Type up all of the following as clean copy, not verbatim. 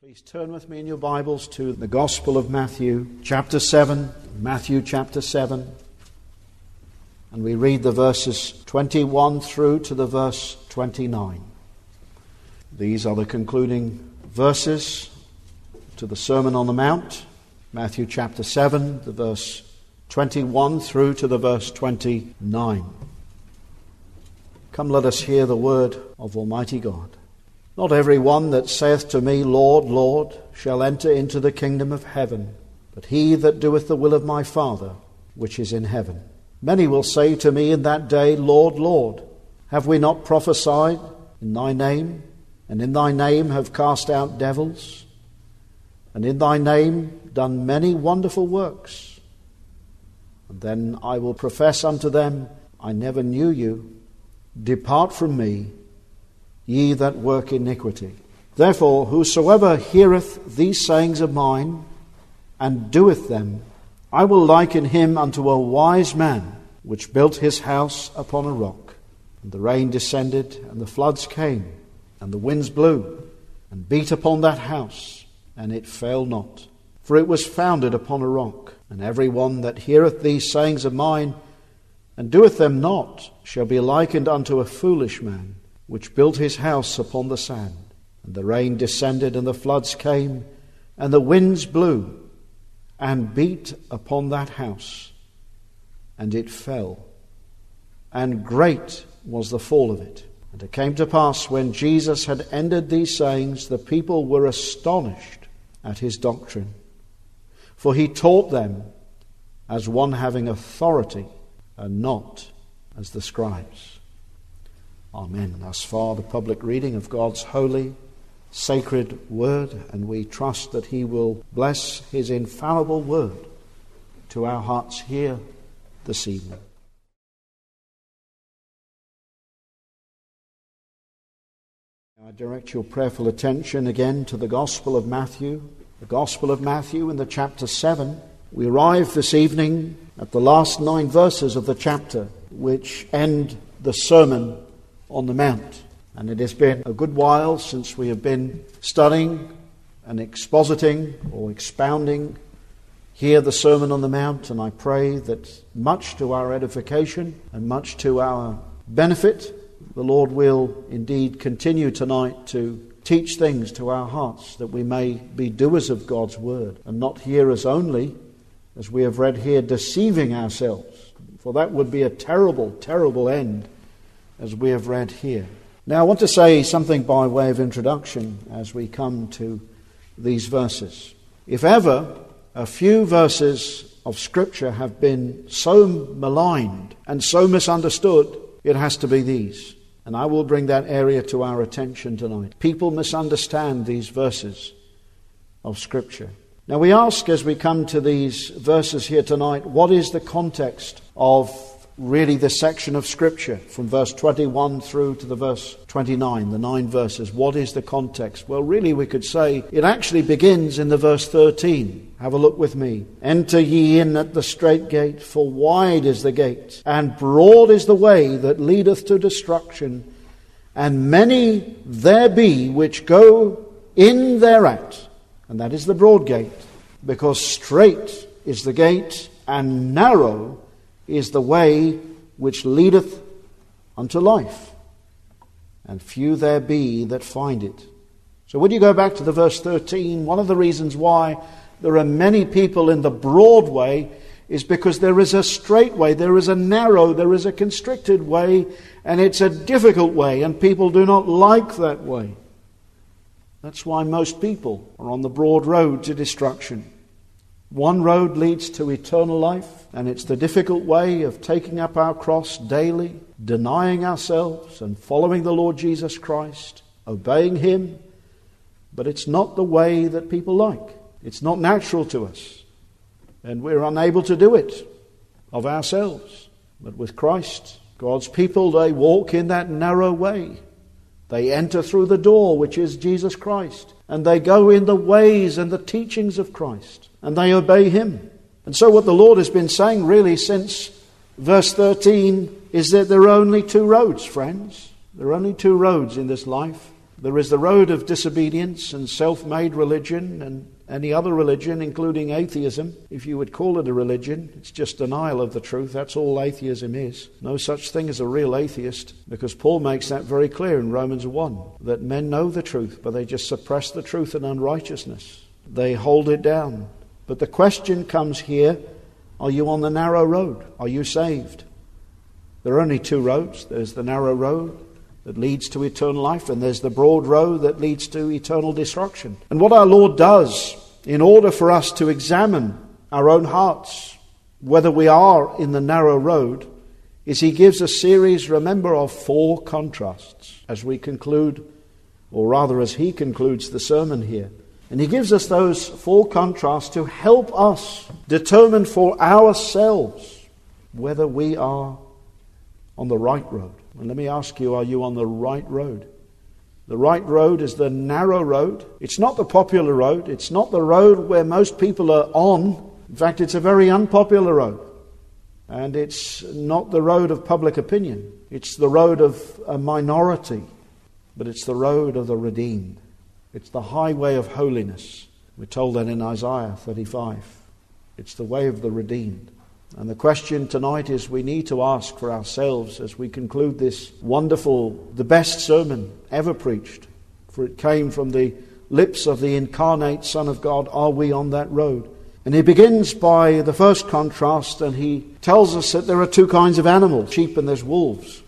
Please turn with me in your Bibles to the Gospel of Matthew, chapter 7. Matthew chapter 7. And we read the verses 21 through to the verse 29. These are the concluding verses to the Sermon on the Mount. Matthew chapter 7, the verse 21 through to the verse 29. Come, let us hear the word of Almighty God. Not every one that saith to me, Lord, Lord, shall enter into the kingdom of heaven, but he that doeth the will of my Father, which is in heaven. Many will say to me in that day, Lord, Lord, have we not prophesied in thy name, and in thy name have cast out devils, and in thy name done many wonderful works? And then I will profess unto them, I never knew you. Depart from me, ye that work iniquity. Therefore, whosoever heareth these sayings of mine, and doeth them, I will liken him unto a wise man, which built his house upon a rock. And the rain descended, and the floods came, and the winds blew, and beat upon that house, and it fell not. For it was founded upon a rock. And every one that heareth these sayings of mine, and doeth them not, shall be likened unto a foolish man, which built his house upon the sand. And the rain descended, and the floods came, and the winds blew, and beat upon that house, and it fell. And great was the fall of it. And it came to pass, when Jesus had ended these sayings, the people were astonished at his doctrine. For he taught them as one having authority, and not as the scribes. Amen. Thus far the public reading of God's holy, sacred word, and we trust that he will bless his infallible word to our hearts here this evening. I direct your prayerful attention again to the Gospel of Matthew. The Gospel of Matthew in the chapter 7. We arrive this evening at the last 9 verses of the chapter, which end the Sermon on the Mount. And it has been a good while since we have been studying and expositing or expounding here the Sermon on the Mount, and I pray that much to our edification and much to our benefit, the Lord will indeed continue tonight to teach things to our hearts, that we may be doers of God's word and not hearers only, as we have read here, deceiving ourselves. For that would be a terrible, terrible end, as we have read here. Now I want to say something by way of introduction as we come to these verses. If ever a few verses of Scripture have been so maligned and so misunderstood, it has to be these. And I will bring that area to our attention tonight. People misunderstand these verses of Scripture. Now we ask, as we come to these verses here tonight, what is the context of really this section of Scripture from verse 21 through to the verse 29, the 9 verses? What is the context? Well, really we could say it actually begins in the verse 13. Have a look with me. Enter ye in at the strait gate, for wide is the gate, and broad is the way that leadeth to destruction, and many there be which go in thereat. And that is the broad gate, because strait is the gate, and narrow is the way which leadeth unto life, and few there be that find it. So when you go back to the verse 13, one of the reasons why there are many people in the broad way is because there is a straight way, there is a narrow, there is a constricted way, and it's a difficult way, and people do not like that way. That's why most people are on the broad road to destruction. One road leads to eternal life, and it's the difficult way of taking up our cross daily, denying ourselves and following the Lord Jesus Christ, obeying him. But it's not the way that people like. It's not natural to us, and we're unable to do it of ourselves. But with Christ, God's people, they walk in that narrow way. They enter through the door, which is Jesus Christ, and they go in the ways and the teachings of Christ, and they obey him. And so what the Lord has been saying really since verse 13 is that there are only 2 roads, friends. There are only 2 roads in this life. There is the road of disobedience and self-made religion and any other religion, including atheism. If you would call it a religion, it's just denial of the truth. That's all atheism is. No such thing as a real atheist, because Paul makes that very clear in Romans 1, that men know the truth, but they just suppress the truth in unrighteousness. They hold it down. But the question comes here, are you on the narrow road? Are you saved? There are only two roads. There's the narrow road that leads to eternal life, and there's the broad road that leads to eternal destruction. And what our Lord does in order for us to examine our own hearts, whether we are in the narrow road, is He gives a series, remember, of 4 contrasts as we conclude, or rather as He concludes the sermon here. And He gives us those 4 contrasts to help us determine for ourselves whether we are on the right road. And let me ask you, are you on the right road? The right road is the narrow road. It's not the popular road. It's not the road where most people are on. In fact, it's a very unpopular road. And it's not the road of public opinion. It's the road of a minority. But it's the road of the redeemed. It's the highway of holiness. We're told that in Isaiah 35. It's the way of the redeemed. And the question tonight is we need to ask for ourselves as we conclude this wonderful, the best sermon ever preached, for it came from the lips of the incarnate Son of God. Are we on that road? And he begins by the first contrast, and he tells us that there are 2 kinds of animals, sheep and there's wolves.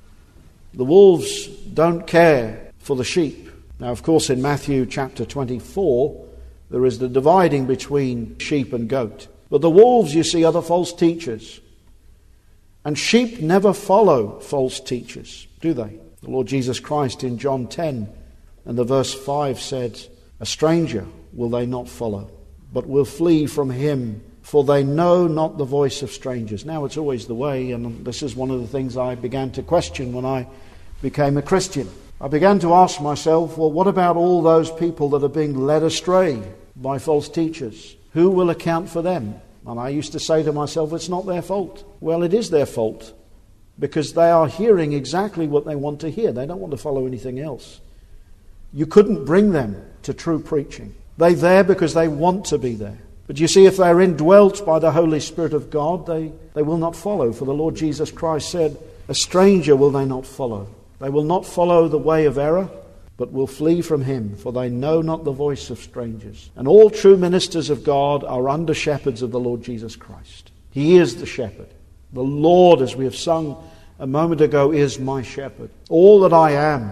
The wolves don't care for the sheep. Now, of course, in Matthew chapter 24, there is the dividing between sheep and goat. But the wolves, you see, are the false teachers. And sheep never follow false teachers, do they? The Lord Jesus Christ in John 10 and the verse 5 said, "A stranger will they not follow, but will flee from him, for they know not the voice of strangers." Now, it's always the way, and this is one of the things I began to question when I became a Christian. I began to ask myself, well, what about all those people that are being led astray by false teachers? Who will account for them? And I used to say to myself, it's not their fault. Well, it is their fault, because they are hearing exactly what they want to hear. They don't want to follow anything else. You couldn't bring them to true preaching. They're there because they want to be there. But you see, if they're indwelt by the Holy Spirit of God, they will not follow. For the Lord Jesus Christ said, "A stranger will they not follow." They will not follow the way of error, but will flee from him, for they know not the voice of strangers. And all true ministers of God are under shepherds of the Lord Jesus Christ. He is the shepherd. The Lord, as we have sung a moment ago, is my shepherd. All that I am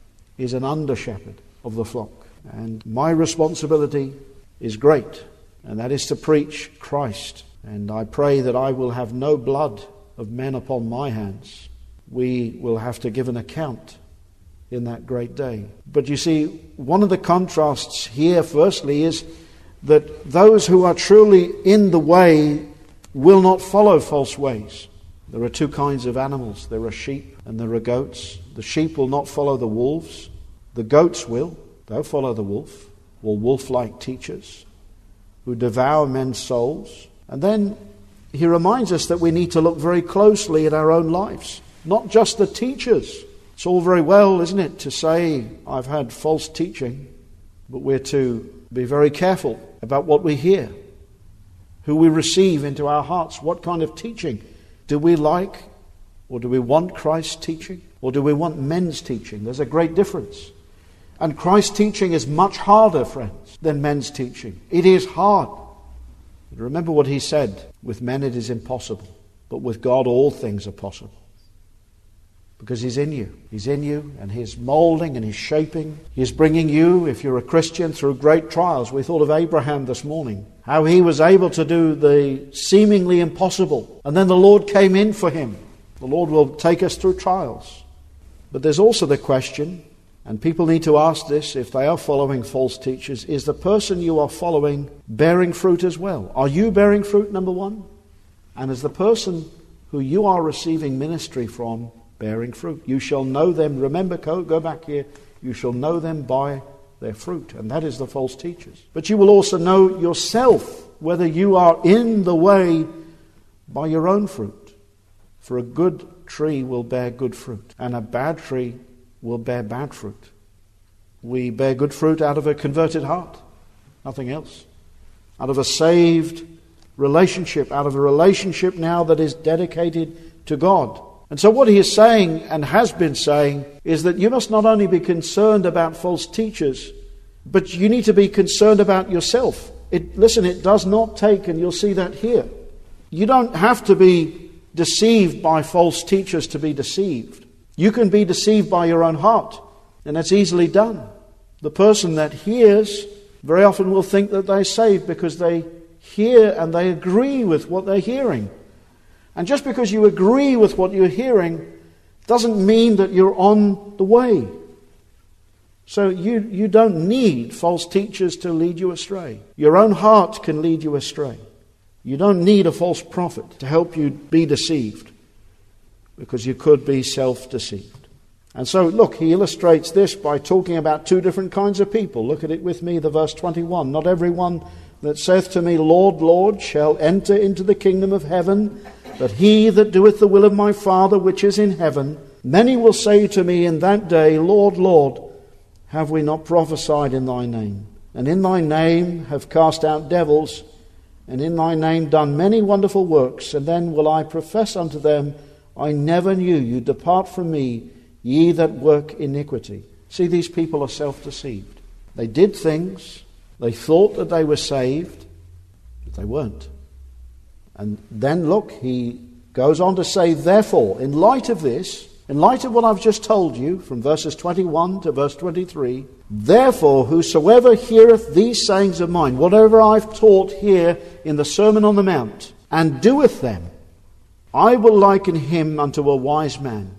is an under shepherd of the flock. And my responsibility is great, and that is to preach Christ. And I pray that I will have no blood of men upon my hands. We will have to give an account in that great day. But you see, one of the contrasts here, firstly, is that those who are truly in the way will not follow false ways. There are 2 kinds of animals. There are sheep and there are goats. The sheep will not follow the wolves. The goats will. They'll follow the wolf, or wolf-like teachers who devour men's souls. And then he reminds us that we need to look very closely at our own lives. Not just the teachers. It's all very well, isn't it, to say, I've had false teaching, but we're to be very careful about what we hear, who we receive into our hearts. What kind of teaching do we like, or do we want Christ's teaching, or do we want men's teaching? There's a great difference. And Christ's teaching is much harder, friends, than men's teaching. It is hard. But remember what he said, with men it is impossible, but with God all things are possible. Because he's in you. He's in you, and he's molding and he's shaping. He's bringing you, if you're a Christian, through great trials. We thought of Abraham this morning, how he was able to do the seemingly impossible. And then the Lord came in for him. The Lord will take us through trials. But there's also the question, and people need to ask this if they are following false teachers, is the person you are following bearing fruit as well? Are you bearing fruit, number one? And is the person who you are receiving ministry from bearing fruit? You shall know them. Remember, go back here. You shall know them by their fruit. And that is the false teachers. But you will also know yourself whether you are in the way by your own fruit. For a good tree will bear good fruit, and a bad tree will bear bad fruit. We bear good fruit out of a converted heart. Nothing else. Out of a saved relationship, out of a relationship now that is dedicated to God. And so what he is saying and has been saying is that you must not only be concerned about false teachers, but you need to be concerned about yourself. Listen, it does not take, and you'll see that here. You don't have to be deceived by false teachers to be deceived. You can be deceived by your own heart, and that's easily done. The person that hears very often will think that they're saved because they hear and they agree with what they're hearing. And just because you agree with what you're hearing doesn't mean that you're on the way. So you don't need false teachers to lead you astray. Your own heart can lead you astray. You don't need a false prophet to help you be deceived, because you could be self-deceived. And so, look, he illustrates this by talking about two different kinds of people. Look at it with me, the verse 21. Not everyone that saith to me, Lord, Lord, shall enter into the kingdom of heaven, but he that doeth the will of my Father which is in heaven. Many will say to me in that day, Lord, Lord, have we not prophesied in thy name? And in thy name have cast out devils, and in thy name done many wonderful works. And then will I profess unto them, I never knew you. Depart from me, ye that work iniquity. See, these people are self-deceived. They did things, they thought that they were saved, but they weren't. And then look, he goes on to say, therefore, in light of this, in light of what I've just told you, from verses 21 to verse 23, therefore, whosoever heareth these sayings of mine, whatever I've taught here in the Sermon on the Mount, and doeth them, I will liken him unto a wise man,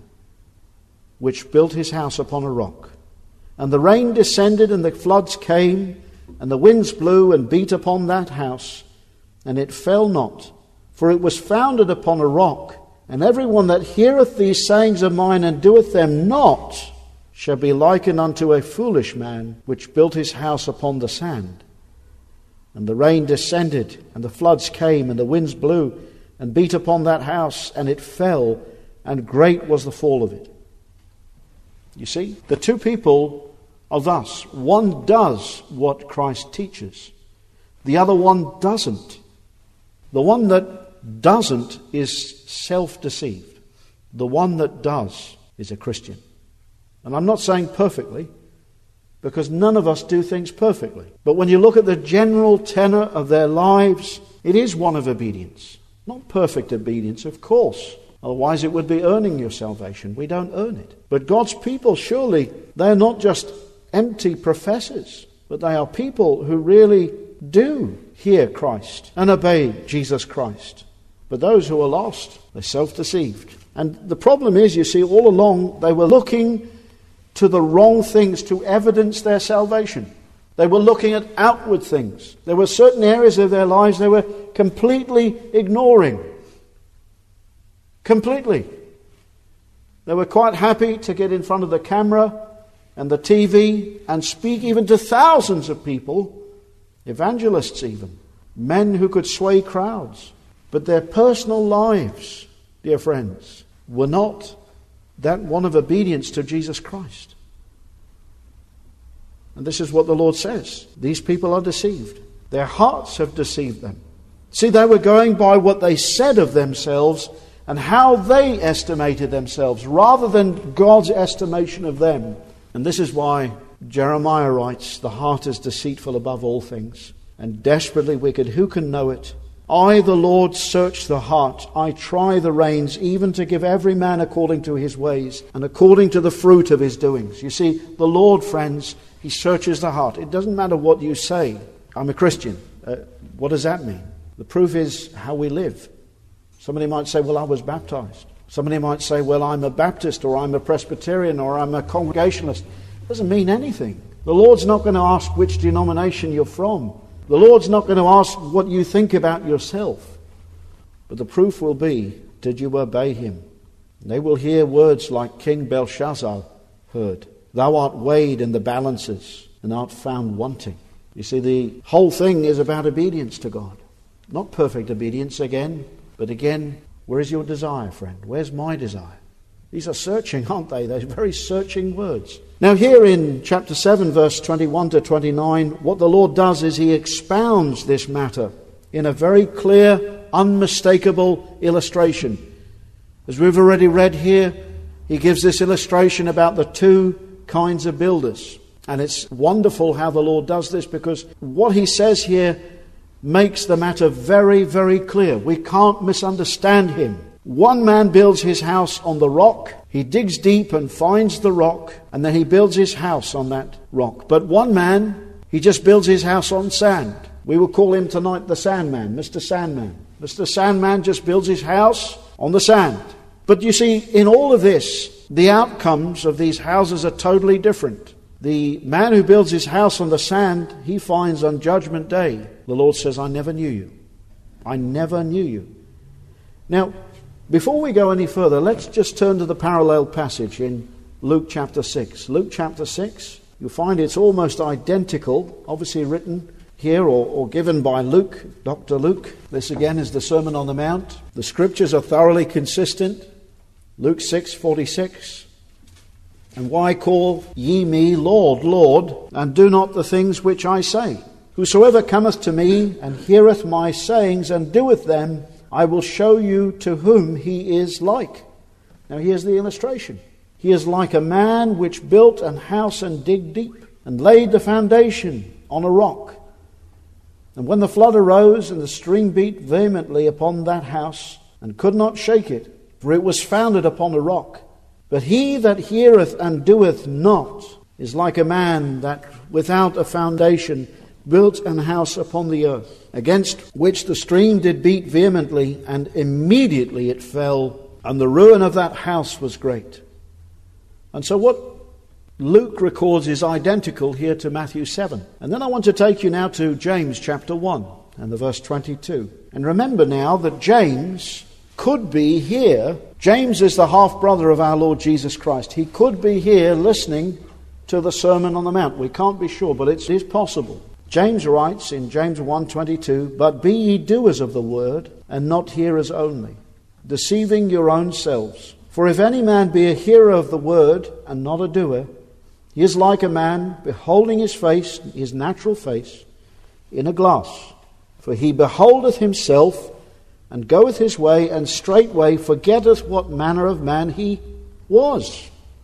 which built his house upon a rock. And the rain descended, and the floods came, and the winds blew and beat upon that house, and it fell not, for it was founded upon a rock. And everyone that heareth these sayings of mine and doeth them not shall be likened unto a foolish man, which built his house upon the sand. And the rain descended, and the floods came, and the winds blew, and beat upon that house, and it fell, and great was the fall of it. You see, the two people are thus. One does what Christ teaches. The other one doesn't. The one that doesn't is self-deceived. The one that does is a Christian. And I'm not saying perfectly, because none of us do things perfectly. But when you look at the general tenor of their lives, it is one of obedience. Not perfect obedience, of course. Otherwise it would be earning your salvation. We don't earn it. But God's people, surely, they're not just empty professors, but they are people who really do hear Christ and obey Jesus Christ. But those who are lost, they're self-deceived. And the problem is, you see, all along they were looking to the wrong things to evidence their salvation. They were looking at outward things. There were certain areas of their lives they were completely ignoring. Completely. They were quite happy to get in front of the camera and the TV and speak even to thousands of people, evangelists even, men who could sway crowds. But their personal lives, dear friends, were not that one of obedience to Jesus Christ. And this is what the Lord says. These people are deceived. Their hearts have deceived them. See, they were going by what they said of themselves and how they estimated themselves, rather than God's estimation of them. And this is why Jeremiah writes, the heart is deceitful above all things, and desperately wicked. Who can know it? I, the Lord, search the heart. I try the reins, even to give every man according to his ways and according to the fruit of his doings. You see, the Lord, friends, he searches the heart. It doesn't matter what you say. I'm a Christian. What does that mean? The proof is how we live. Somebody might say, well, I was baptized. Somebody might say, well, I'm a Baptist, or I'm a Presbyterian, or I'm a Congregationalist. It doesn't mean anything. The Lord's not going to ask which denomination you're from. The Lord's not going to ask what you think about yourself. But the proof will be, did you obey him? They will hear words like King Belshazzar heard. Thou art weighed in the balances and art found wanting. You see, the whole thing is about obedience to God. Not perfect obedience again, but again, where is your desire, friend? Where's my desire? These are searching, aren't they? They're very searching words. Now here in chapter 7, verse 21 to 29, what the Lord does is he expounds this matter in a very clear, unmistakable illustration. As we've already read here, he gives this illustration about the two kinds of builders. And it's wonderful how the Lord does this, because what he says here makes the matter very, very clear. We can't misunderstand him. One man builds his house on the rock. He digs deep and finds the rock, and then he builds his house on that rock. But one man, he just builds his house on sand. We will call him tonight the Sandman, Mr. Sandman. Mr. Sandman just builds his house on the sand. But you see, in all of this, the outcomes of these houses are totally different. The man who builds his house on the sand, he finds on Judgment Day, the Lord says, I never knew you. I never knew you. Now, before we go any further, let's just turn to the parallel passage in Luke chapter 6. Luke chapter 6, you'll find it's almost identical, obviously written here or given by Luke, Dr. Luke. This again is the Sermon on the Mount. The scriptures are thoroughly consistent. Luke 6:46. And why call ye me Lord, Lord, and do not the things which I say? Whosoever cometh to me and heareth my sayings and doeth them, I will show you to whom he is like. Now here's the illustration. He is like a man which built an house and digged deep, and laid the foundation on a rock. And when the flood arose, and the stream beat vehemently upon that house, and could not shake it, for it was founded upon a rock. But he that heareth and doeth not is like a man that without a foundation built an house upon the earth, against which the stream did beat vehemently, and immediately it fell, and the ruin of that house was great. And so what Luke records is identical here to Matthew 7. And then I want to take you now to James chapter 1 and the verse 22. And remember now that James could be here. James is the half-brother of our Lord Jesus Christ. He could be here listening to the Sermon on the Mount. We can't be sure, but it is possible. James writes in James 1:22, But be ye doers of the word, and not hearers only, deceiving your own selves. For if any man be a hearer of the word, and not a doer, he is like a man beholding his face, his natural face, in a glass. For he beholdeth himself, and goeth his way, and straightway forgetteth what manner of man he was.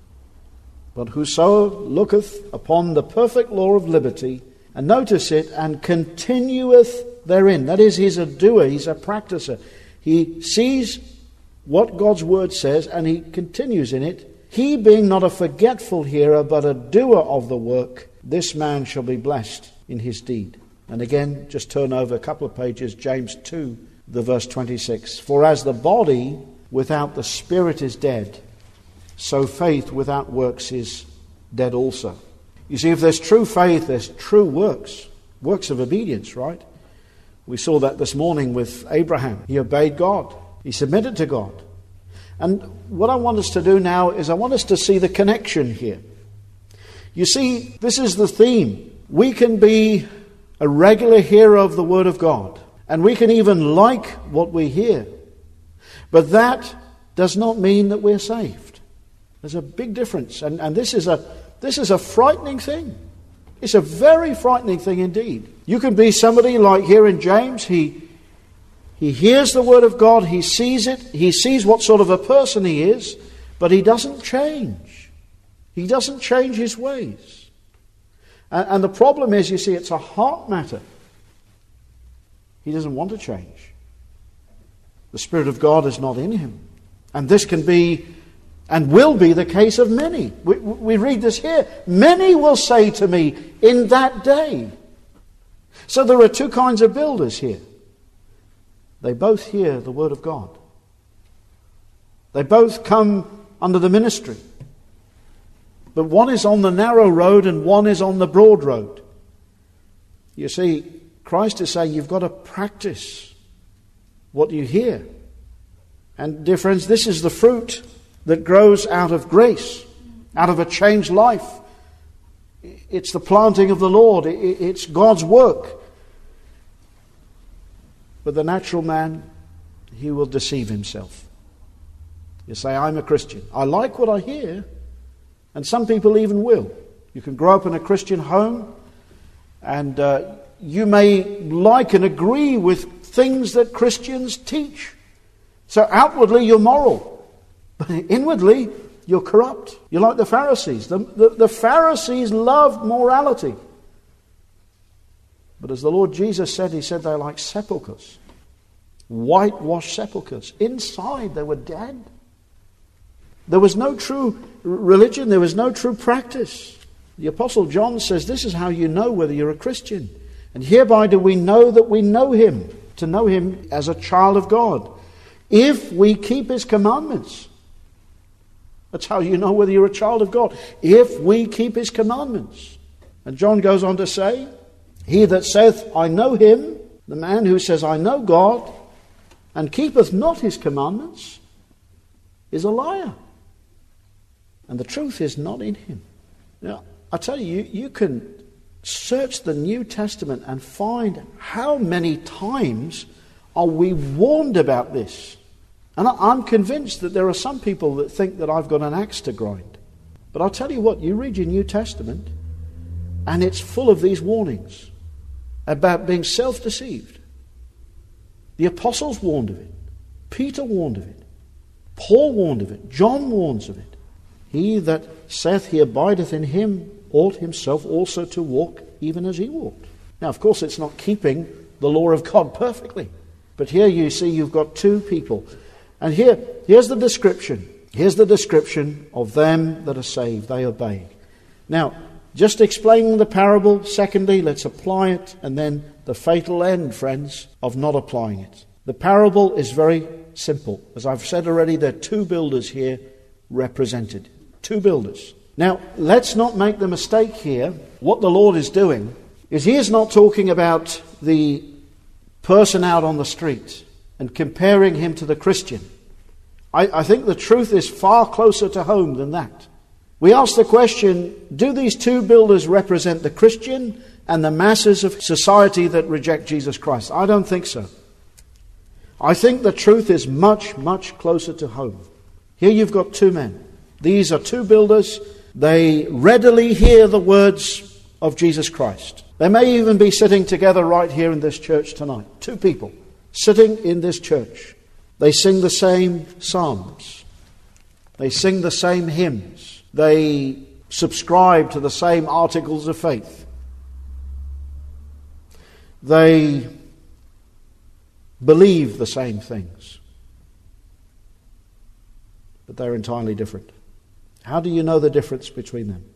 But whoso looketh upon the perfect law of liberty, and notice it, and continueth therein. That is, he's a doer, he's a practicer. He sees what God's word says, and he continues in it. He being not a forgetful hearer, but a doer of the work, this man shall be blessed in his deed. And again, just turn over a couple of pages, James 2, the verse 26. For as the body without the spirit is dead, so faith without works is dead also. You see, if there's true faith, there's true works. Works of obedience, right? We saw that this morning with Abraham. He obeyed God. He submitted to God. And what I want us to do now is I want us to see the connection here. You see, this is the theme. We can be a regular hearer of the Word of God, and we can even like what we hear. But that does not mean that we're saved. There's a big difference. And this is a frightening thing. It's a very frightening thing indeed. You can be somebody like here in James. He hears the word of God. He sees it. He sees what sort of a person he is. But he doesn't change. He doesn't change his ways. And the problem is, you see, it's a heart matter. He doesn't want to change. The Spirit of God is not in him. And this can be and will be the case of many. We read this here. Many will say to me in that day. So there are two kinds of builders here. They both hear the word of God. They both come under the ministry. But one is on the narrow road and one is on the broad road. You see, Christ is saying you've got to practice what you hear. And dear friends, this is the fruit that grows out of grace, out of a changed life. It's the planting of the Lord. It's God's work. But the natural man, he will deceive himself. You say, I'm a Christian. I like what I hear, and some people even will. You can grow up in a Christian home, and you may like and agree with things that Christians teach. So outwardly you're moral, but inwardly you're corrupt. You're like the Pharisees. The Pharisees loved morality. But as the Lord Jesus said, he said they're like sepulchres. Whitewashed sepulchres. Inside they were dead. There was no true religion. There was no true practice. The Apostle John says this is how you know whether you're a Christian. And hereby do we know that we know him, to know him as a child of God, if we keep his commandments. That's how you know whether you're a child of God, if we keep his commandments. And John goes on to say, he that saith, I know him, the man who says, I know God, and keepeth not his commandments, is a liar. And the truth is not in him. Now, I tell you, you can search the New Testament and find how many times are we warned about this. And I'm convinced that there are some people that think that I've got an axe to grind. But I'll tell you what, you read your New Testament, and it's full of these warnings about being self-deceived. The apostles warned of it. Peter warned of it. Paul warned of it. John warns of it. He that saith he abideth in him ought himself also to walk even as he walked. Now, of course, it's not keeping the law of God perfectly. But here you see you've got two people. And here's the description. Here's the description of them that are saved. They obey. Now, just explaining the parable, secondly, let's apply it, and then the fatal end, friends, of not applying it. The parable is very simple. As I've said already, there are two builders here represented. Two builders. Now, let's not make the mistake here. What the Lord is doing is he is not talking about the person out on the street and comparing him to the Christian. I think the truth is far closer to home than that. We ask the question, do these two builders represent the Christian and the masses of society that reject Jesus Christ? I don't think so. I think the truth is much, much closer to home. Here you've got two men. These are two builders. They readily hear the words of Jesus Christ. They may even be sitting together right here in this church tonight. Two people sitting in this church. They sing the same psalms. They sing the same hymns. They subscribe to the same articles of faith. They believe the same things. But they're entirely different. How do you know the difference between them?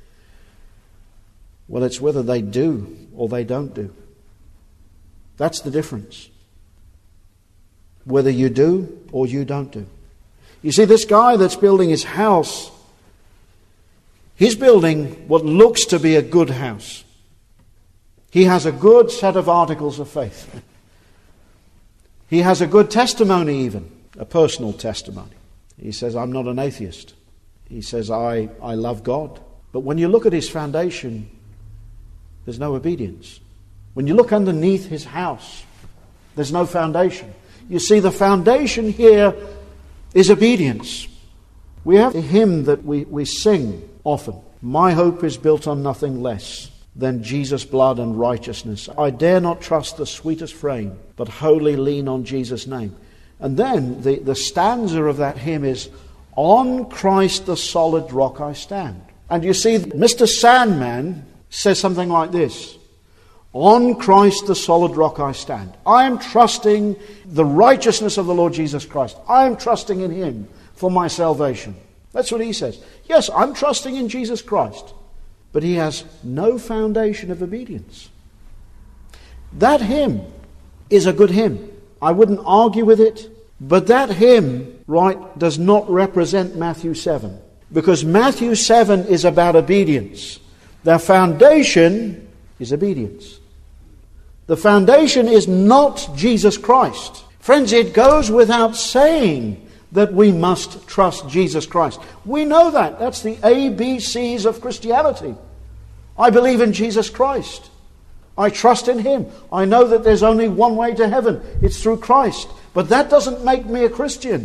Well, it's whether they do or they don't do. That's the difference. Whether you do or you don't do. You see, this guy that's building his house, he's building what looks to be a good house. He has a good set of articles of faith. He has a good testimony even, a personal testimony. He says, I'm not an atheist. He says, I love God. But when you look at his foundation, there's no obedience. When you look underneath his house, there's no foundation. You see, the foundation here is obedience. We have a hymn that we sing often. My hope is built on nothing less than Jesus' blood and righteousness. I dare not trust the sweetest frame, but wholly lean on Jesus' name. And then the stanza of that hymn is, on Christ the solid rock I stand. And you see, Mr. Sandman says something like this. On Christ the solid rock I stand. I am trusting the righteousness of the Lord Jesus Christ. I am trusting in him for my salvation. That's what he says. Yes, I'm trusting in Jesus Christ. But he has no foundation of obedience. That hymn is a good hymn. I wouldn't argue with it. But that hymn, right, does not represent Matthew 7. Because Matthew 7 is about obedience. The foundation is obedience. The foundation is not Jesus Christ. Friends, it goes without saying that we must trust Jesus Christ. We know that. That's the ABCs of Christianity. I believe in Jesus Christ. I trust in him. I know that there's only one way to heaven. It's through Christ. But that doesn't make me a Christian.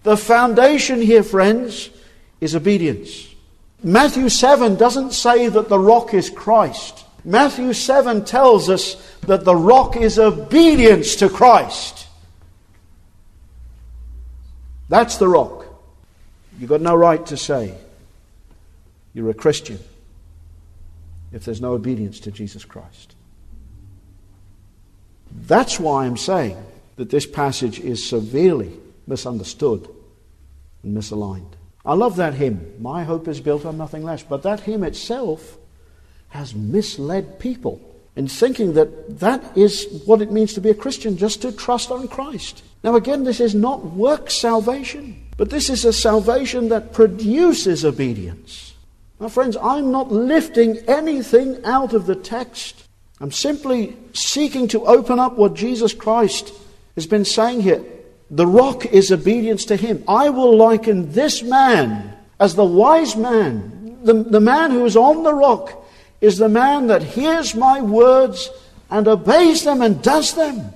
The foundation here, friends, is obedience. Matthew 7 doesn't say that the rock is Christ. Matthew 7 tells us that the rock is obedience to Christ. That's the rock. You've got no right to say you're a Christian if there's no obedience to Jesus Christ. That's why I'm saying that this passage is severely misunderstood and misaligned. I love that hymn, "My hope is built on nothing less," but that hymn itself has misled people in thinking that that is what it means to be a Christian, just to trust on Christ. Now again, this is not work salvation, but this is a salvation that produces obedience. Now friends, I'm not lifting anything out of the text. I'm simply seeking to open up what Jesus Christ has been saying here. The rock is obedience to him. I will liken this man as the wise man. The man who is on the rock is the man that hears my words and obeys them and does them.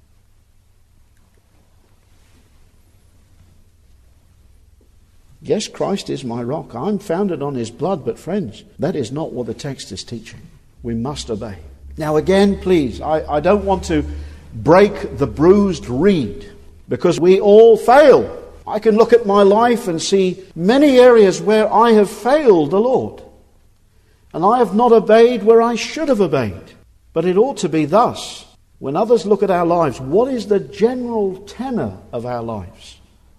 Yes, Christ is my rock. I'm founded on his blood, but friends, that is not what the text is teaching. We must obey. Now again, please, I don't want to break the bruised reed, because we all fail. I can look at my life and see many areas where I have failed the Lord. And I have not obeyed where I should have obeyed. But it ought to be thus. When others look at our lives, what is the general tenor of our lives?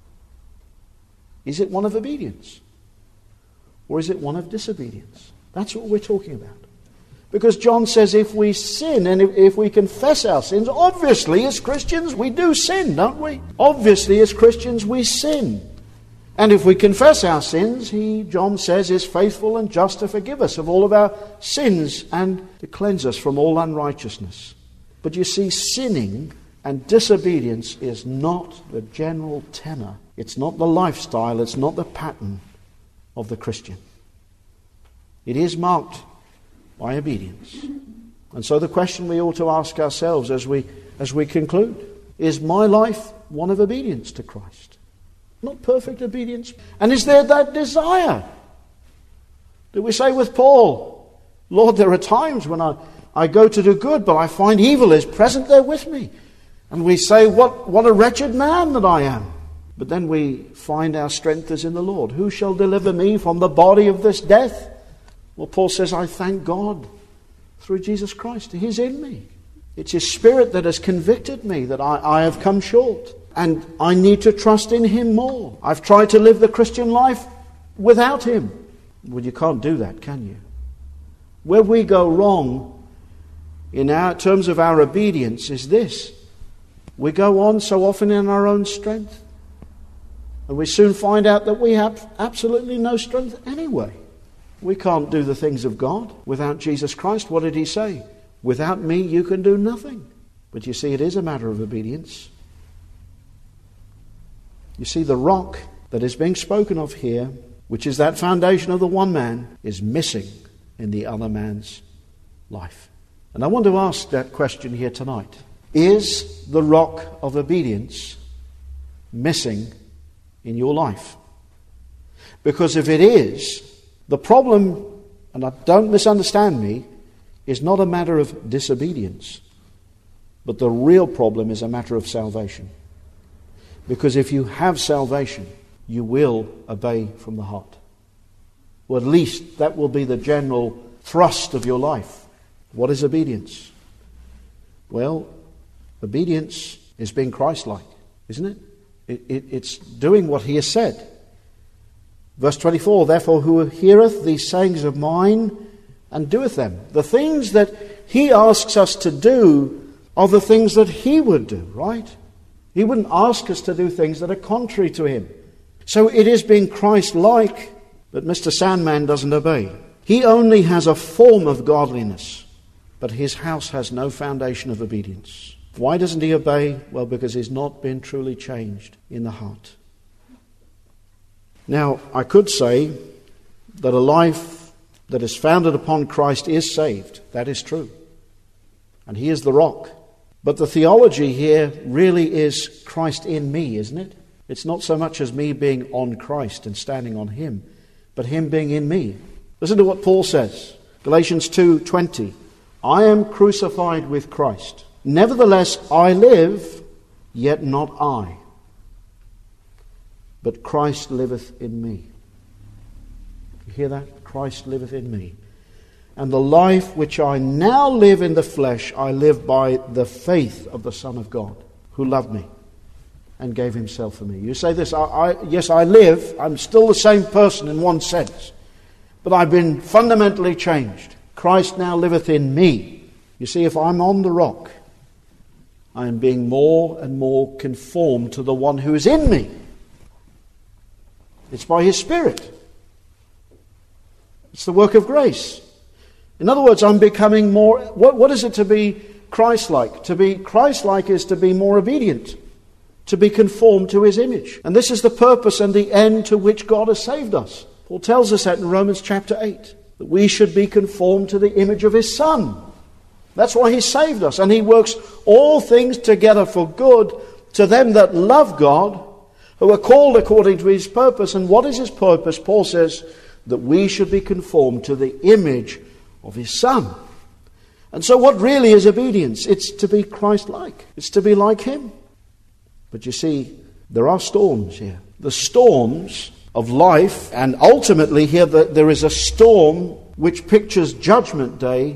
Is it one of obedience? Or is it one of disobedience? That's what we're talking about. Because John says if we sin and if we confess our sins, obviously as Christians we do sin, don't we? Obviously as Christians we sin. And if we confess our sins, John says, is faithful and just to forgive us of all of our sins and to cleanse us from all unrighteousness. But you see, sinning and disobedience is not the general tenor. It's not the lifestyle, it's not the pattern of the Christian. It is marked by obedience. And so the question we ought to ask ourselves as we conclude, is my life one of obedience to Christ? Not perfect obedience. And is there that desire? Do we say with Paul, Lord, there are times when I go to do good, but I find evil is present there with me. And we say, what a wretched man that I am. But then we find our strength is in the Lord. Who shall deliver me from the body of this death? Well, Paul says, I thank God through Jesus Christ. He's in me. It's his Spirit that has convicted me that I have come short. And I need to trust in him more. I've tried to live the Christian life without him. Well, you can't do that, can you? Where we go wrong in terms of our obedience is this. We go on so often in our own strength. And we soon find out that we have absolutely no strength anyway. We can't do the things of God without Jesus Christ. What did he say? Without me you can do nothing. But you see, it is a matter of obedience. You see, the rock that is being spoken of here, which is that foundation of the one man, is missing in the other man's life. And I want to ask that question here tonight. Is the rock of obedience missing in your life? Because if it is, the problem, and don't misunderstand me, is not a matter of disobedience, but the real problem is a matter of salvation. Because if you have salvation, you will obey from the heart. Or at least that will be the general thrust of your life. What is obedience? Well, obedience is being Christ-like, isn't it? It's doing what he has said. Verse 24, therefore who heareth these sayings of mine and doeth them. The things that he asks us to do are the things that he would do, right? He wouldn't ask us to do things that are contrary to him. So it is being Christ-like, but Mr. Sandman doesn't obey. He only has a form of godliness, but his house has no foundation of obedience. Why doesn't he obey? Well, because he's not been truly changed in the heart. Now, I could say that a life that is founded upon Christ is saved. That is true. And he is the rock. But the theology here really is Christ in me, isn't it? It's not so much as me being on Christ and standing on him, but him being in me. Listen to what Paul says. Galatians 2:20. I am crucified with Christ. Nevertheless, I live, yet not I, but Christ liveth in me. You hear that? Christ liveth in me. And the life which I now live in the flesh, I live by the faith of the Son of God, who loved me and gave himself for me. You say this, yes, I live. I'm still the same person in one sense, but I've been fundamentally changed. Christ now liveth in me. You see, if I'm on the rock, I am being more and more conformed to the one who is in me. It's by his Spirit. It's the work of grace. In other words, I'm becoming more... What is it to be Christ-like? To be Christ-like is to be more obedient, to be conformed to his image. And this is the purpose and the end to which God has saved us. Paul tells us that in Romans chapter 8, that we should be conformed to the image of his Son. That's why he saved us. And he works all things together for good to them that love God, who are called according to his purpose. And what is his purpose? Paul says that we should be conformed to the image of his Son. And so what really is obedience? It's to be Christ-like. It's to be like him. But you see, there are storms here. The storms of life, and ultimately here there is a storm which pictures Judgment Day,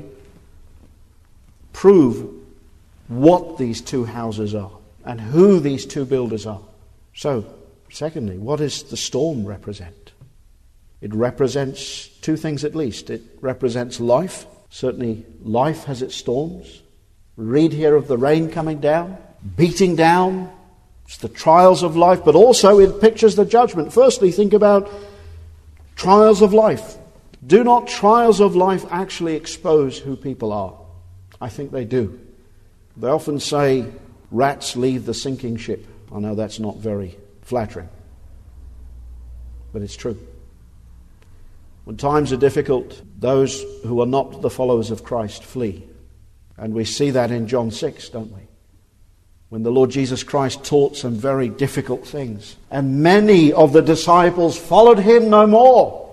prove what these two houses are and who these two builders are. So, secondly, what does the storm represent? It represents two things at least. It represents life. Certainly life has its storms. Read here of the rain coming down, beating down. It's the trials of life, but also it pictures the judgment. Firstly, think about trials of life. Do not trials of life actually expose who people are? I think they do. They often say, rats leave the sinking ship. I know that's not very flattering, but it's true. When times are difficult, those who are not the followers of Christ flee. And we see that in John 6, don't we? When the Lord Jesus Christ taught some very difficult things. And many of the disciples followed him no more.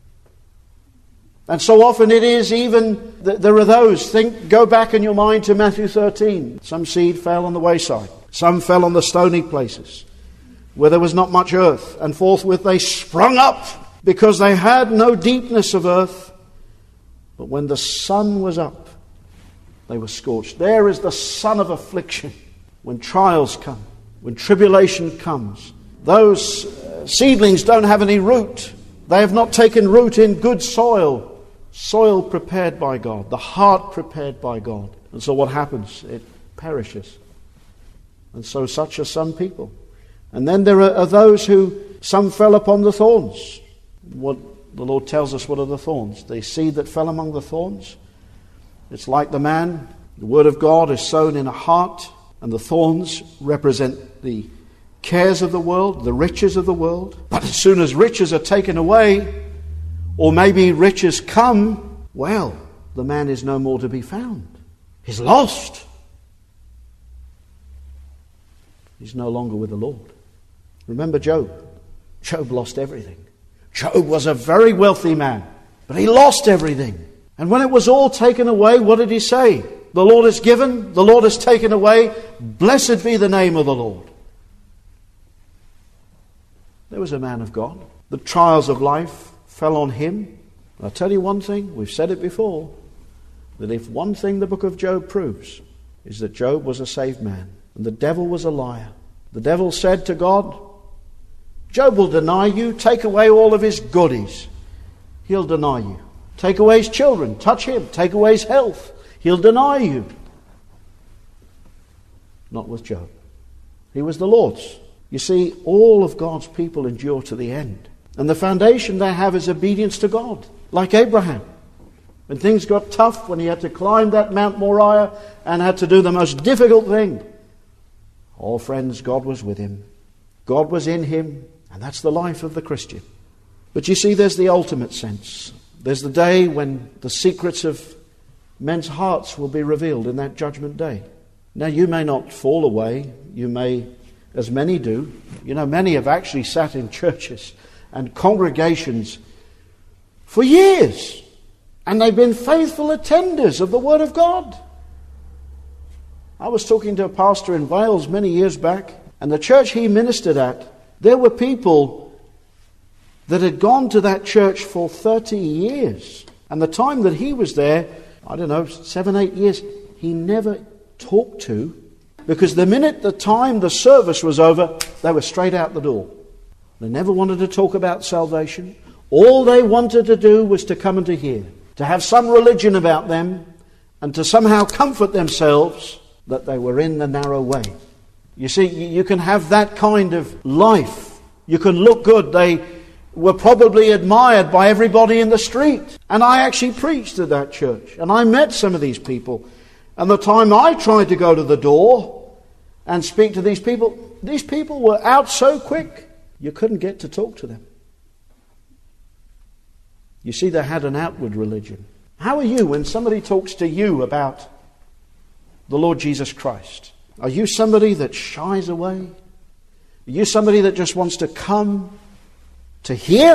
And so often it is even, there are those, go back in your mind to Matthew 13. Some seed fell on the wayside. Some fell on the stony places, where there was not much earth. And forthwith they sprung up, because they had no deepness of earth. But when the sun was up, they were scorched. There is the sun of affliction. When trials come, when tribulation comes, those seedlings don't have any root. They have not taken root in good soil. Soil prepared by God. The heart prepared by God. And so what happens? It perishes. And so such are some people. And then there are those who, some fell upon the thorns. What the Lord tells us, what are the thorns? The seed that fell among the thorns. It's like the man, the word of God is sown in a heart, and the thorns represent the cares of the world, the riches of the world. But as soon as riches are taken away, or maybe riches come, well, the man is no more to be found. He's lost. He's no longer with the Lord. Remember Job. Job lost everything. Job was a very wealthy man, but he lost everything. And when it was all taken away, what did he say? The Lord has given, the Lord has taken away. Blessed be the name of the Lord. There was a man of God. The trials of life fell on him. I'll tell you one thing, we've said it before, that if one thing the book of Job proves, is that Job was a saved man, and the devil was a liar. The devil said to God, Job will deny you, take away all of his goodies. He'll deny you. Take away his children, touch him, take away his health. He'll deny you. Not with Job. He was the Lord's. You see, all of God's people endure to the end. And the foundation they have is obedience to God. Like Abraham. When things got tough, when he had to climb that Mount Moriah and had to do the most difficult thing. Oh, friends, God was with him. God was in him. And that's the life of the Christian. But you see, there's the ultimate sense. There's the day when the secrets of men's hearts will be revealed in that judgment day. Now, you may not fall away. You may as many do. You know, many have actually sat in churches and congregations for years, and they've been faithful attenders of the Word of God. I was talking to a pastor in Wales many years back, and the church he ministered at, there were people that had gone to that church for 30 years. And the time that he was there, 7, 8 years, he never talked to, because the minute the service was over, they were straight out the door. They never wanted to talk about salvation. All they wanted to do was to come and to hear, to have some religion about them, and to somehow comfort themselves that they were in the narrow way. You see, you can have that kind of life. You can look good. They were probably admired by everybody in the street. And I actually preached at that church. And I met some of these people. And the time I tried to go to the door and speak to these people were out so quick, you couldn't get to talk to them. You see, they had an outward religion. How are you when somebody talks to you about the Lord Jesus Christ? Are you somebody that shies away? Are you somebody that just wants to come to hear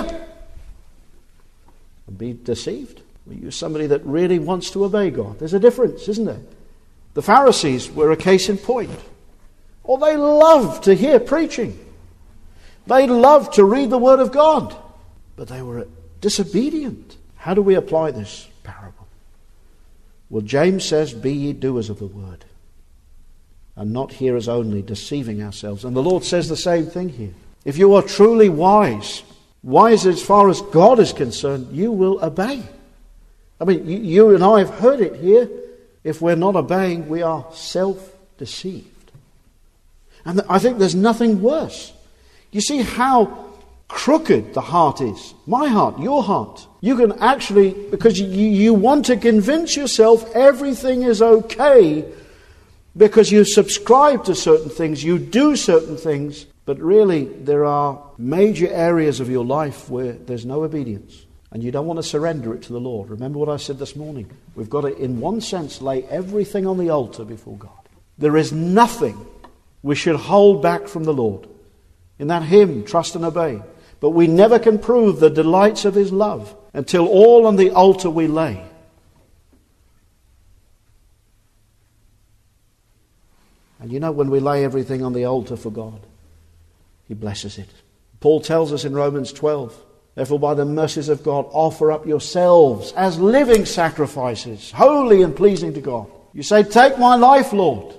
and be deceived? Are you somebody that really wants to obey God? There's a difference, isn't there? The Pharisees were a case in point. Or they loved to hear preaching. They loved to read the Word of God. But they were disobedient. How do we apply this parable? Well, James says, be ye doers of the word, and not hearers only, deceiving ourselves. And the Lord says the same thing here. If you are truly wise as far as God is concerned, you will obey. I mean, you and I have heard it here. If we're not obeying, we are self-deceived. And I think there's nothing worse. You see how crooked the heart is. My heart, your heart. You can actually, because you want to convince yourself everything is okay because you subscribe to certain things, you do certain things, but really there are major areas of your life where there's no obedience and you don't want to surrender it to the Lord. Remember what I said this morning. We've got to, in one sense, lay everything on the altar before God. There is nothing we should hold back from the Lord. In that hymn, Trust and Obey. But we never can prove the delights of His love until all on the altar we lay. And you know, when we lay everything on the altar for God, He blesses it. Paul tells us in Romans 12, therefore by the mercies of God, offer up yourselves as living sacrifices, holy and pleasing to God. You say, take my life, Lord.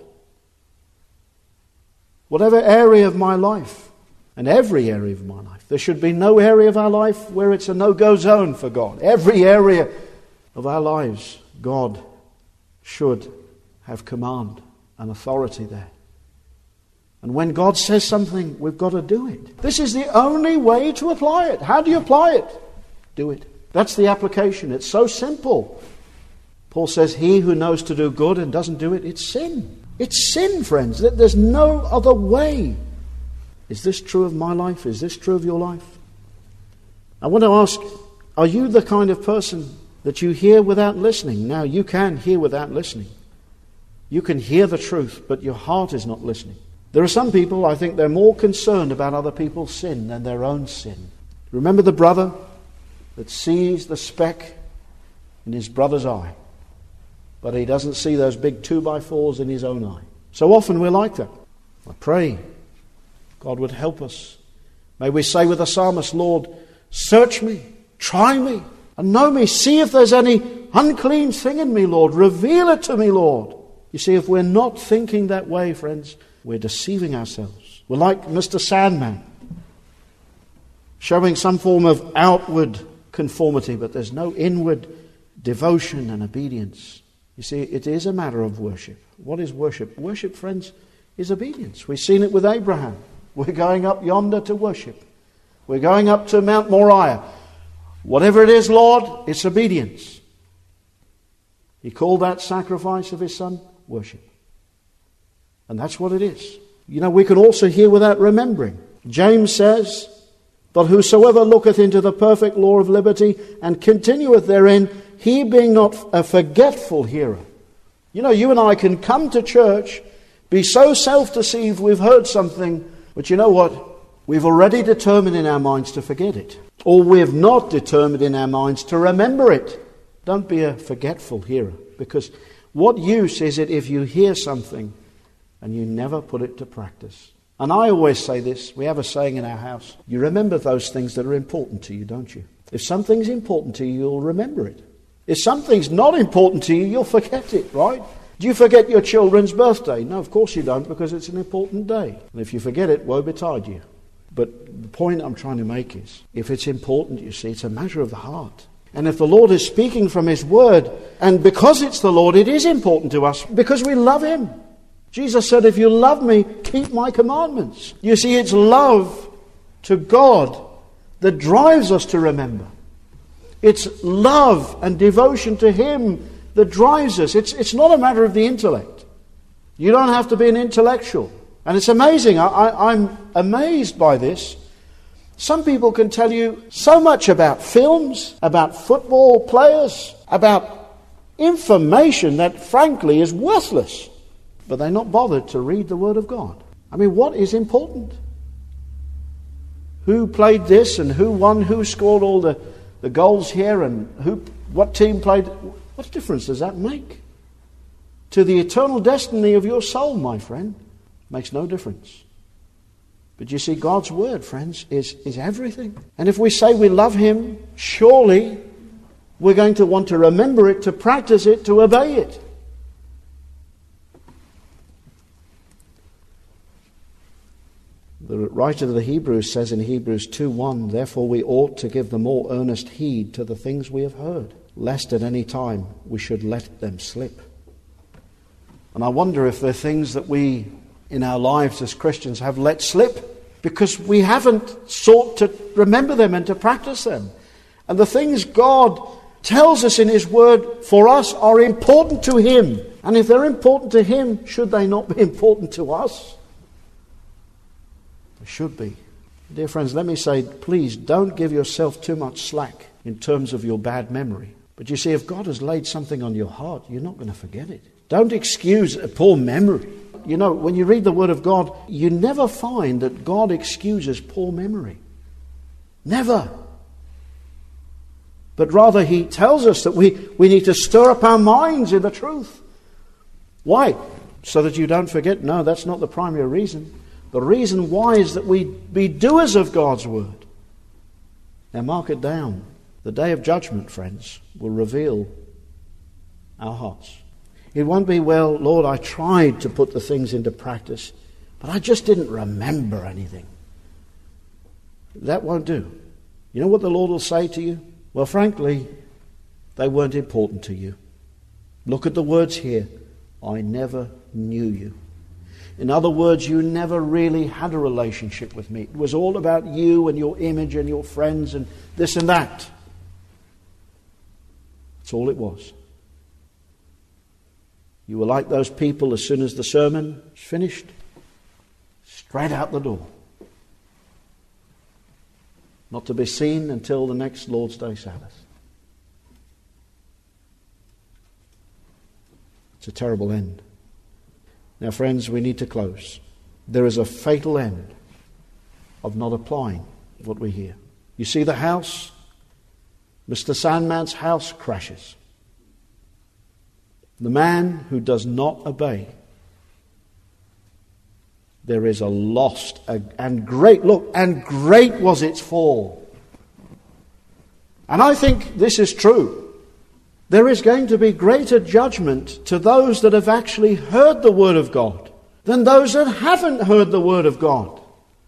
Whatever area of my life, and every area of my life. There should be no area of our life where it's a no-go zone for God. Every area of our lives, God should have command and authority there. And when God says something, we've got to do it. This is the only way to apply it. How do you apply it? Do it. That's the application. It's so simple. Paul says, he who knows to do good and doesn't do it, it's sin. It's sin, friends. There's no other way. Is this true of my life? Is this true of your life? I want to ask, are you the kind of person that you hear without listening? Now, you can hear without listening. You can hear the truth, but your heart is not listening. There are some people, I think they're more concerned about other people's sin than their own sin. Remember the brother that sees the speck in his brother's eye, but he doesn't see those big 2x4s in his own eye. So often we're like that. I pray God would help us. May we say with the psalmist, Lord, search me, try me, and know me. See if there's any unclean thing in me, Lord. Reveal it to me, Lord. You see, if we're not thinking that way, friends, we're deceiving ourselves. We're like Mr. Sandman, showing some form of outward conformity, but there's no inward devotion and obedience. You see, it is a matter of worship. What is worship? Worship, friends, is obedience. We've seen it with Abraham. We're going up yonder to worship. We're going up to Mount Moriah. Whatever it is, Lord, it's obedience. He called that sacrifice of his son worship. And that's what it is. You know, we can also hear without remembering. James says, but whosoever looketh into the perfect law of liberty and continueth therein, he being not a forgetful hearer. You know, you and I can come to church, Be so self-deceived we've heard something, but you know what? We've already determined in our minds to forget it. Or we have not determined in our minds to remember it. Don't be a forgetful hearer, because what use is it if you hear something and you never put it to practice? And I always say this, we have a saying in our house, you remember those things that are important to you, don't you? If something's important to you, you'll remember it. If something's not important to you, you'll forget it, right? Do you forget your children's birthday? No, of course you don't, because it's an important day. And if you forget it, woe betide you. But the point I'm trying to make is, if it's important, you see, it's a matter of the heart. And if the Lord is speaking from His Word, and because it's the Lord, it is important to us, because we love Him. Jesus said, if you love me, keep my commandments. You see, it's love to God that drives us to remember. It's love and devotion to Him that drives us. It's not a matter of the intellect. You don't have to be an intellectual. And it's amazing. I'm amazed by this. Some people can tell you so much about films, about football players, about information that frankly is worthless. But they're not bothered to read the Word of God. I mean, what is important? Who played this and who won, who scored all the goals here and what team played? What difference does that make? To the eternal destiny of your soul, my friend, makes no difference. But you see, God's Word, friends, is everything. And if we say we love Him, surely we're going to want to remember it, to practice it, to obey it. The writer of the Hebrews says in Hebrews 2:1, therefore we ought to give the more earnest heed to the things we have heard, lest at any time we should let them slip. And I wonder if there are things that we in our lives as Christians have let slip because we haven't sought to remember them and to practice them. And the things God tells us in His Word for us are important to Him. And if they're important to Him, should they not be important to us? They should be. Dear friends, let me say, please don't give yourself too much slack in terms of your bad memory. But you see, if God has laid something on your heart, you're not going to forget it. Don't excuse a poor memory. You know, when you read the Word of God, you never find that God excuses poor memory. Never. But rather He tells us that we need to stir up our minds in the truth. Why? So that you don't forget? No, that's not the primary reason. The reason why is that we be doers of God's Word. Now mark it down. The day of judgment, friends, will reveal our hearts. It won't be, well, Lord, I tried to put the things into practice, but I just didn't remember anything. That won't do. You know what the Lord will say to you? Well, frankly, they weren't important to you. Look at the words here. I never knew you. In other words, you never really had a relationship with me. It was all about you and your image and your friends and this and that. That's all it was. You were like those people as soon as the sermon was finished, straight out the door. Not to be seen until the next Lord's Day Sabbath. It's a terrible end. Now, friends, we need to close. There is a fatal end of not applying what we hear. You see the house? Mr. Sandman's house crashes. The man who does not obey, there is a lost and great was its fall. And I think this is true. There is going to be greater judgment to those that have actually heard the Word of God than those that haven't heard the Word of God.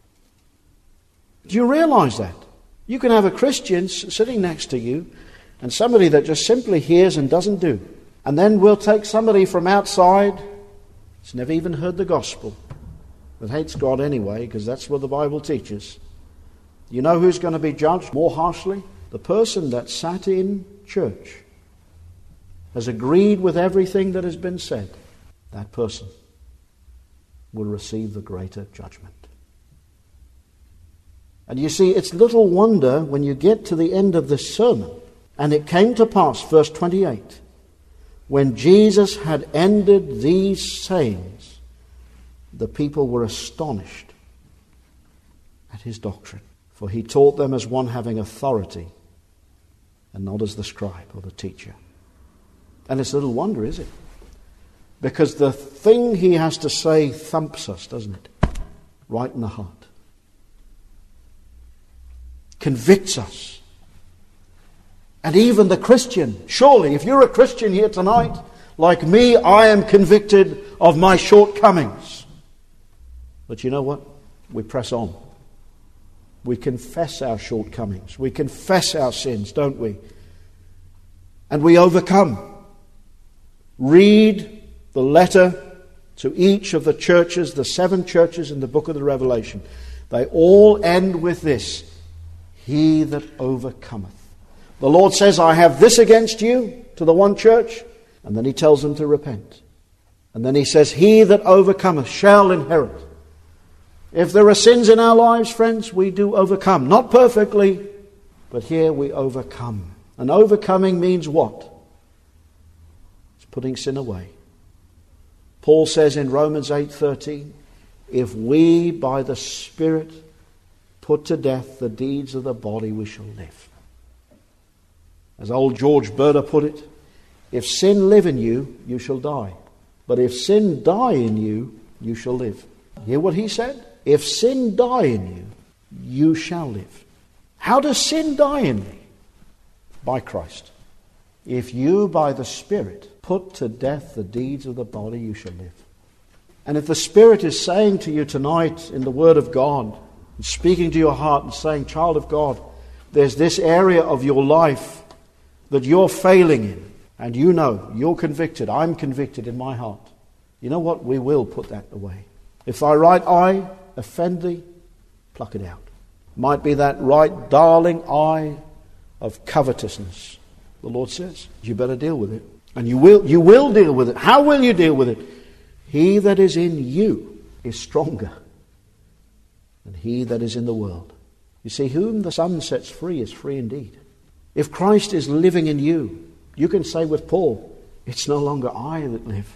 Do you realize that? You can have a Christian sitting next to you and somebody that just simply hears and doesn't do. And then we'll take somebody from outside that's never even heard the gospel, that hates God anyway, because that's what the Bible teaches. You know who's going to be judged more harshly? The person that sat in church, has agreed with everything that has been said. That person will receive the greater judgment. And you see, it's little wonder when you get to the end of this sermon, and it came to pass, verse 28, when Jesus had ended these sayings, the people were astonished at his doctrine, for he taught them as one having authority and not as the scribe or the teacher. And it's little wonder, is it? Because the thing he has to say thumps us, doesn't it? Right in the heart. Convicts us. And even the Christian, surely if you're a Christian here tonight, like me, I am convicted of my shortcomings. But you know what? We press on. We confess our shortcomings. We confess our sins, don't we? And we overcome. Read the letter to each of the churches, the 7 churches in the book of the Revelation. They all end with this: he that overcometh. The Lord says, I have this against you, to the one church, and then he tells them to repent. And then he says, he that overcometh shall inherit. If there are sins in our lives, friends, we do overcome. Not perfectly, but here we overcome. And overcoming means what? It's putting sin away. Paul says in Romans 8:13, if we by the Spirit put to death the deeds of the body, we shall live. As old George Berder put it, if sin live in you, you shall die. But if sin die in you, you shall live. Hear what he said? If sin die in you, you shall live. How does sin die in me? By Christ. If you by the Spirit put to death the deeds of the body, you shall live. And if the Spirit is saying to you tonight in the Word of God, and speaking to your heart and saying, child of God, there's this area of your life that you're failing in, and you know, you're convicted, I'm convicted in my heart. You know what? We will put that away. If thy right eye offend thee, pluck it out. Might be that right darling eye of covetousness. The Lord says, you better deal with it. And you will deal with it. How will you deal with it? He that is in you is stronger than he that is in the world. You see, whom the Son sets free is free indeed. If Christ is living in you, you can say with Paul, it's no longer I that live,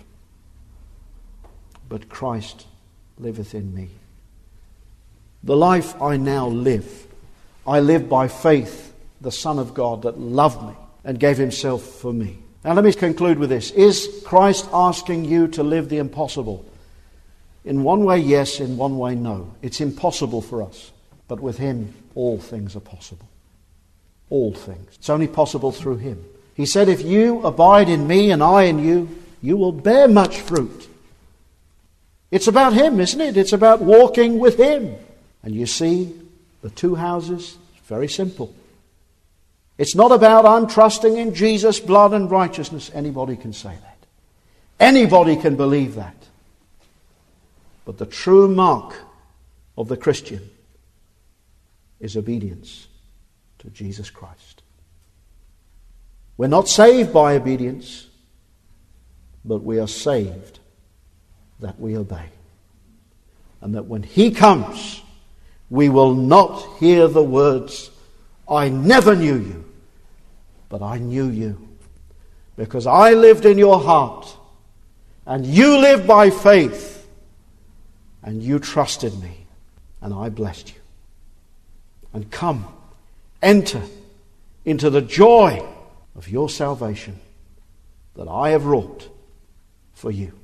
but Christ liveth in me. The life I now live, I live by faith, the Son of God that loved me and gave himself for me. Now let me conclude with this. Is Christ asking you to live the impossible? In one way, yes. In one way, no. It's impossible for us. But with him, all things are possible. All things. It's only possible through him. He said, if you abide in me and I in you, you will bear much fruit. It's about him, isn't it? It's about walking with him. And you see, the 2 houses, it's very simple. It's not about I'm trusting in Jesus' blood and righteousness. Anybody can say that. Anybody can believe that. But the true mark of the Christian is obedience to Jesus Christ. We're not saved by obedience, but we are saved that we obey. And that when he comes, we will not hear the words, I never knew you, but I knew you. Because I lived in your heart, and you lived by faith, and you trusted me, and I blessed you. And come, enter into the joy of your salvation that I have wrought for you.